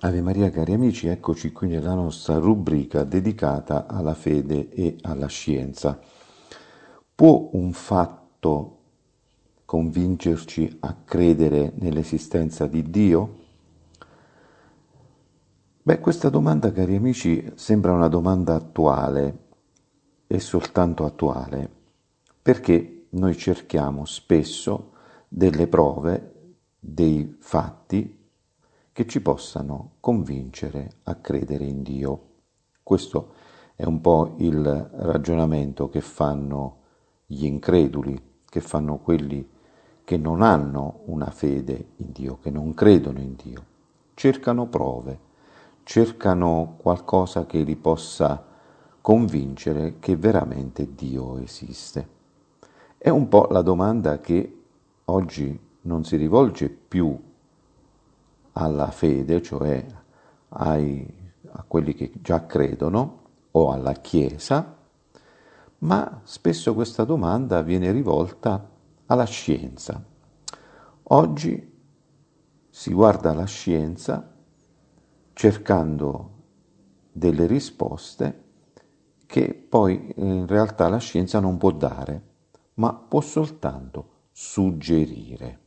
Ave Maria, cari amici, eccoci qui nella nostra rubrica dedicata alla fede e alla scienza. Può un fatto convincerci a credere nell'esistenza di Dio? Beh, questa domanda, cari amici, sembra una domanda attuale e soltanto attuale, perché noi cerchiamo spesso delle prove, dei fatti che ci possano convincere a credere in Dio. Questo è un po' il ragionamento che fanno gli increduli, che fanno quelli che non hanno una fede in Dio, che non credono in Dio. Cercano prove, cercano qualcosa che li possa convincere che veramente Dio esiste. È un po' la domanda che oggi non si rivolge più alla fede, cioè a quelli che già credono, o alla Chiesa, ma spesso questa domanda viene rivolta alla scienza. Oggi si guarda la scienza cercando delle risposte che poi in realtà la scienza non può dare, ma può soltanto suggerire.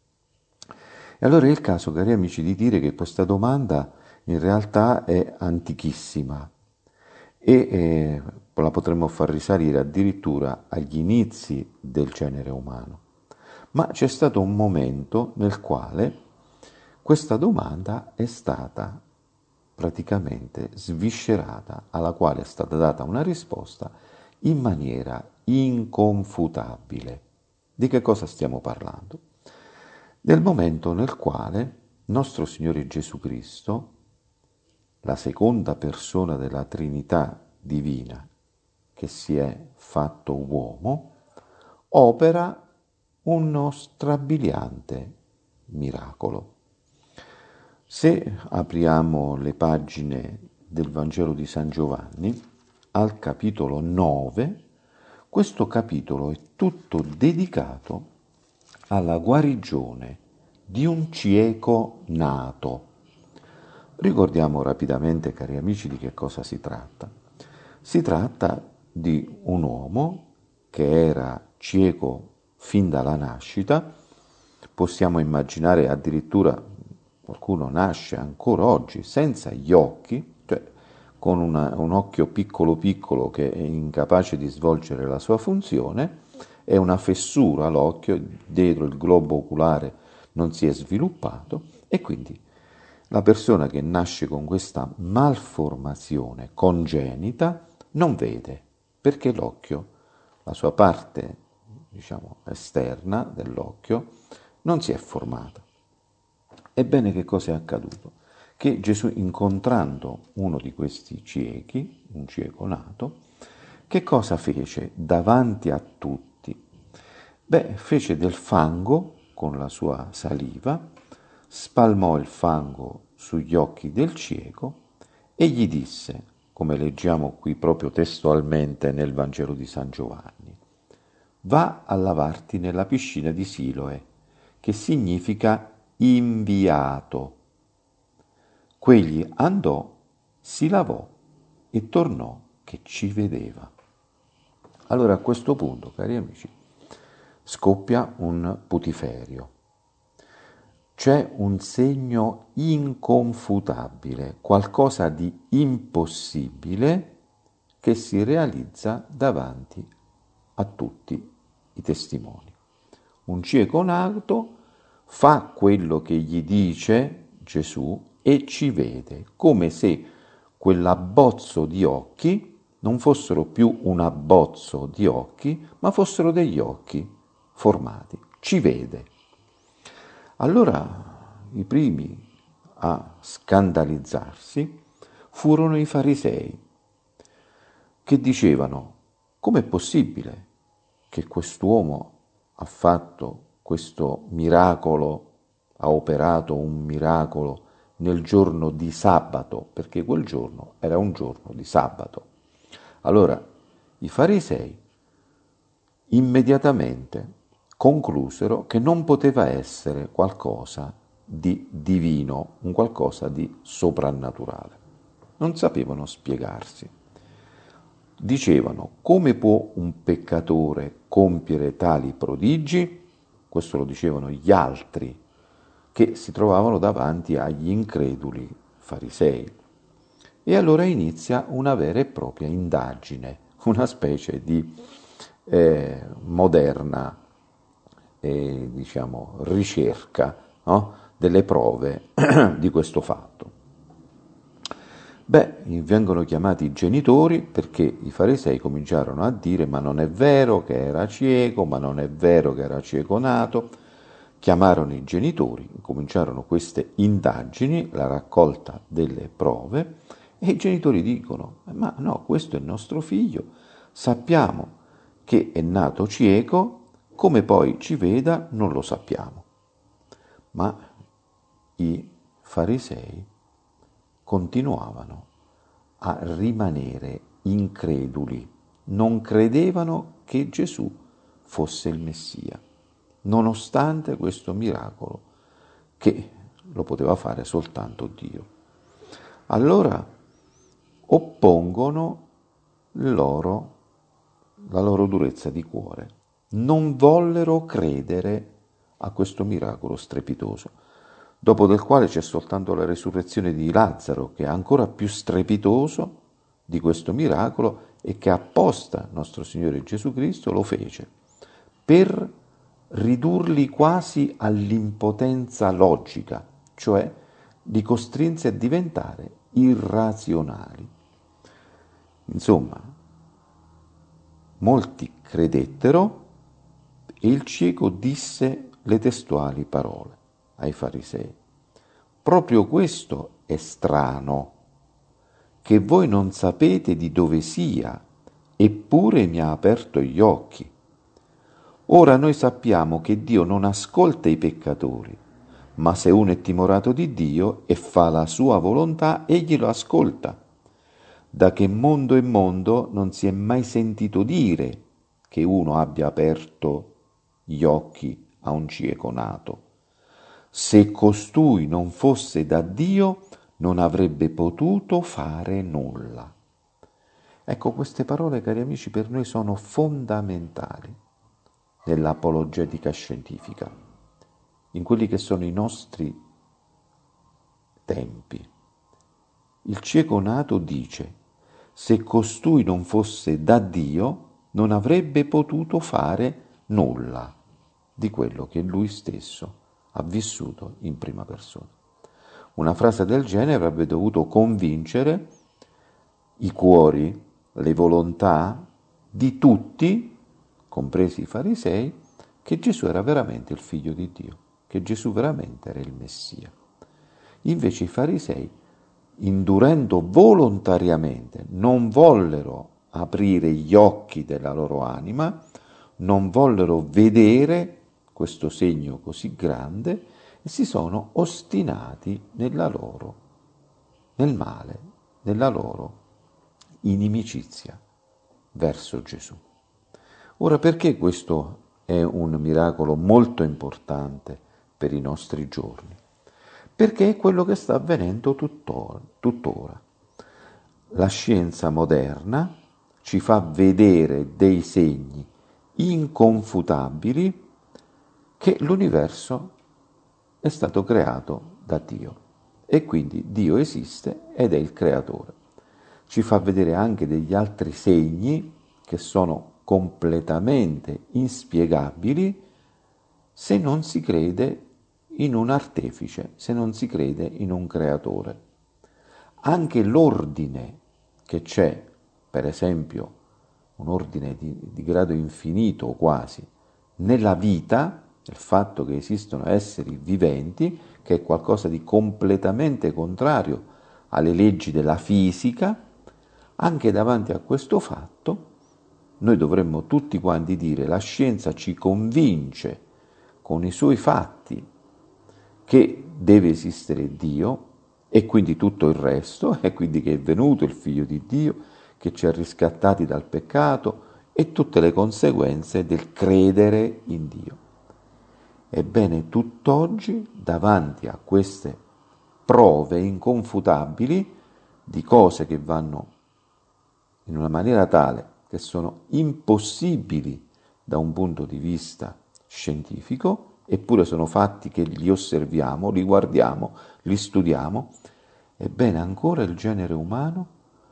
E allora è il caso, cari amici, di dire che questa domanda in realtà è antichissima e la potremmo far risalire addirittura agli inizi del genere umano. Ma c'è stato un momento nel quale questa domanda è stata praticamente sviscerata, alla quale è stata data una risposta in maniera inconfutabile. Di che cosa stiamo parlando? Del momento nel quale nostro Signore Gesù Cristo, la seconda persona della Trinità divina che si è fatto uomo, opera uno strabiliante miracolo. Se apriamo le pagine del Vangelo di San Giovanni, al capitolo 9, questo capitolo è tutto dedicato alla guarigione di un cieco nato. Ricordiamo rapidamente, cari amici, di che cosa si tratta. Si tratta di un uomo che era cieco fin dalla nascita. Possiamo immaginare addirittura qualcuno nasce ancora oggi senza gli occhi, cioè con un occhio piccolo piccolo che è incapace di svolgere la sua funzione, è una fessura all'occhio, dietro il globo oculare non si è sviluppato e quindi la persona che nasce con questa malformazione congenita non vede perché l'occhio, la sua parte, diciamo, esterna dell'occhio, non si è formata. Ebbene, che cosa è accaduto? Che Gesù, incontrando uno di questi ciechi, un cieco nato, che cosa fece davanti a tutti? Beh, fece del fango con la sua saliva, spalmò il fango sugli occhi del cieco e gli disse, come leggiamo qui proprio testualmente nel Vangelo di San Giovanni, va a lavarti nella piscina di Siloe, che significa inviato. Quegli andò, si lavò e tornò che ci vedeva. Allora a questo punto, cari amici, scoppia un putiferio. C'è un segno inconfutabile, qualcosa di impossibile che si realizza davanti a tutti i testimoni. Un cieco nato fa quello che gli dice Gesù e ci vede, come se quell'abbozzo di occhi non fossero più un abbozzo di occhi, ma fossero degli occhi formati. Ci vede. Allora i primi a scandalizzarsi furono i farisei, che dicevano: com'è possibile che quest'uomo ha fatto questo miracolo, ha operato un miracolo nel giorno di sabato, perché quel giorno era un giorno di sabato. Allora i farisei immediatamente conclusero che non poteva essere qualcosa di divino, un qualcosa di soprannaturale. Non sapevano spiegarsi. Dicevano: come può un peccatore compiere tali prodigi? Questo lo dicevano gli altri che si trovavano davanti agli increduli farisei. E allora inizia una vera e propria indagine, una specie di moderna ricerca, no? Delle prove di questo fatto. Vengono chiamati i genitori perché i farisei cominciarono a dire: ma non è vero che era cieco, ma non è vero che era cieco nato. Chiamarono i genitori, cominciarono queste indagini, la raccolta delle prove, e i genitori dicono: ma no, questo è il nostro figlio, sappiamo che è nato cieco, come poi ci veda non lo sappiamo. Ma i farisei continuavano a rimanere increduli, non credevano che Gesù fosse il Messia, nonostante questo miracolo che lo poteva fare soltanto Dio. Allora oppongono la loro durezza di cuore, non vollero credere a questo miracolo strepitoso, dopo del quale c'è soltanto la resurrezione di Lazzaro, che è ancora più strepitoso di questo miracolo e che apposta nostro Signore Gesù Cristo lo fece per ridurli quasi all'impotenza logica, cioè li costrinse a diventare irrazionali. Insomma, molti credettero e il cieco disse le testuali parole ai farisei: proprio questo è strano, che voi non sapete di dove sia, eppure mi ha aperto gli occhi. Ora noi sappiamo che Dio non ascolta i peccatori, ma se uno è timorato di Dio e fa la sua volontà, egli lo ascolta. Da che mondo è mondo non si è mai sentito dire che uno abbia aperto gli occhi a un cieco nato. Se costui non fosse da Dio, non avrebbe potuto fare nulla. Ecco, queste parole, cari amici, per noi sono fondamentali nell'apologetica scientifica, in quelli che sono i nostri tempi. Il cieco nato dice: se costui non fosse da Dio, non avrebbe potuto fare nulla di quello che lui stesso ha vissuto in prima persona. Una frase del genere avrebbe dovuto convincere i cuori, le volontà di tutti, compresi i farisei, che Gesù era veramente il figlio di Dio, che Gesù veramente era il Messia. Invece i farisei, indurendo volontariamente, non vollero aprire gli occhi della loro anima, non vollero vedere questo segno così grande e si sono ostinati nel male, nella loro inimicizia verso Gesù. Ora, perché questo è un miracolo molto importante per i nostri giorni? Perché è quello che sta avvenendo tuttora. La scienza moderna ci fa vedere dei segni inconfutabili che l'universo è stato creato da Dio e quindi Dio esiste ed è il creatore. Ci fa vedere anche degli altri segni che sono completamente inspiegabili se non si crede in un artefice, se non si crede in un creatore. Anche l'ordine che c'è, per esempio, un ordine di grado infinito o quasi, nella vita, il fatto che esistono esseri viventi, che è qualcosa di completamente contrario alle leggi della fisica, anche davanti a questo fatto noi dovremmo tutti quanti dire: la scienza ci convince con i suoi fatti che deve esistere Dio e quindi tutto il resto, e quindi che è venuto il Figlio di Dio, che ci ha riscattati dal peccato e tutte le conseguenze del credere in Dio. Ebbene, tutt'oggi, davanti a queste prove inconfutabili di cose che vanno in una maniera tale che sono impossibili da un punto di vista scientifico, eppure sono fatti che li osserviamo, li guardiamo, li studiamo, ebbene ancora il genere umano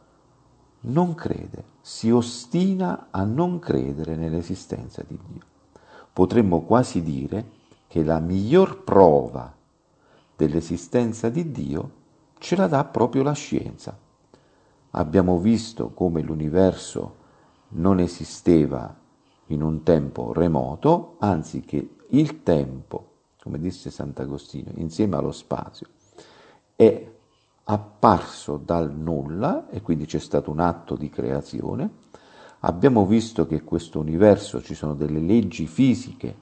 non crede, si ostina a non credere nell'esistenza di Dio. Potremmo quasi dire che la miglior prova dell'esistenza di Dio ce la dà proprio la scienza. Abbiamo visto come l'universo non esisteva in un tempo remoto, anzi che il tempo, come disse Sant'Agostino, insieme allo spazio, è apparso dal nulla e quindi c'è stato un atto di creazione. Abbiamo visto che in questo universo ci sono delle leggi fisiche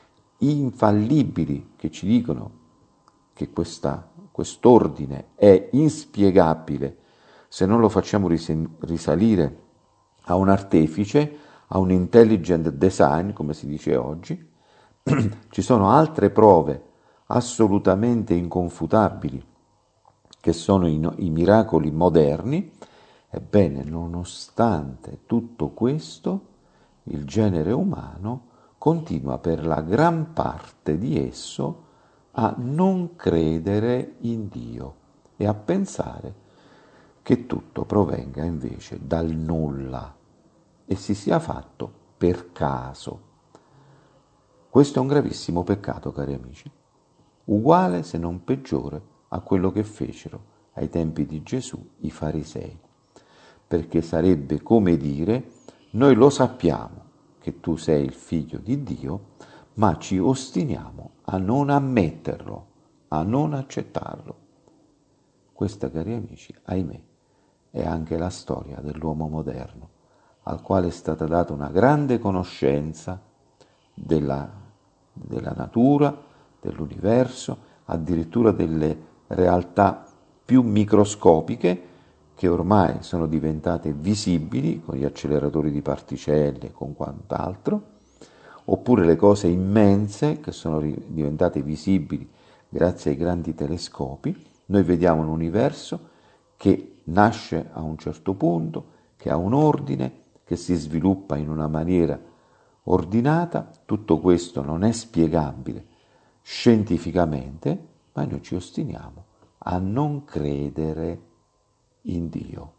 infallibili che ci dicono che quest'ordine è inspiegabile se non lo facciamo risalire a un artefice, a un intelligent design, come si dice oggi. Ci sono altre prove assolutamente inconfutabili, che sono i miracoli moderni. Ebbene, nonostante tutto questo, il genere umano continua per la gran parte di esso a non credere in Dio e a pensare che tutto provenga invece dal nulla e si sia fatto per caso. Questo è un gravissimo peccato, cari amici, uguale se non peggiore a quello che fecero ai tempi di Gesù i farisei, perché sarebbe come dire: noi lo sappiamo che tu sei il figlio di Dio, ma ci ostiniamo a non ammetterlo, a non accettarlo. Questa, cari amici, ahimè, è anche la storia dell'uomo moderno, al quale è stata data una grande conoscenza della natura, dell'universo, addirittura delle realtà più microscopiche che ormai sono diventate visibili con gli acceleratori di particelle, con quant'altro, oppure le cose immense che sono diventate visibili grazie ai grandi telescopi. Noi vediamo un universo che nasce a un certo punto, che ha un ordine, che si sviluppa in una maniera ordinata. Tutto questo non è spiegabile scientificamente, ma noi ci ostiniamo a non credere in Dio,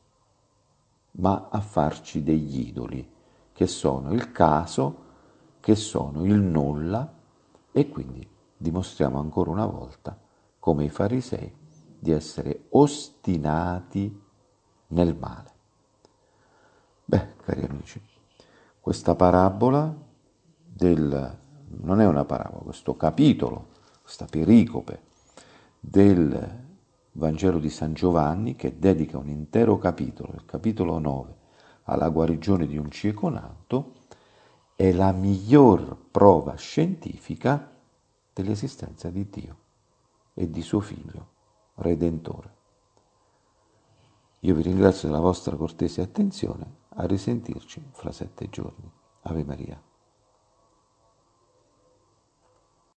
ma a farci degli idoli, che sono il caso, che sono il nulla, e quindi dimostriamo ancora una volta, come i farisei, di essere ostinati nel male. Beh, cari amici, questa parabola non è una parabola, questo capitolo, questa pericope del Vangelo di San Giovanni, che dedica un intero capitolo, il capitolo 9, alla guarigione di un cieco nato, è la miglior prova scientifica dell'esistenza di Dio e di suo Figlio Redentore. Io vi ringrazio della vostra cortese attenzione, a risentirci fra 7 giorni. Ave Maria.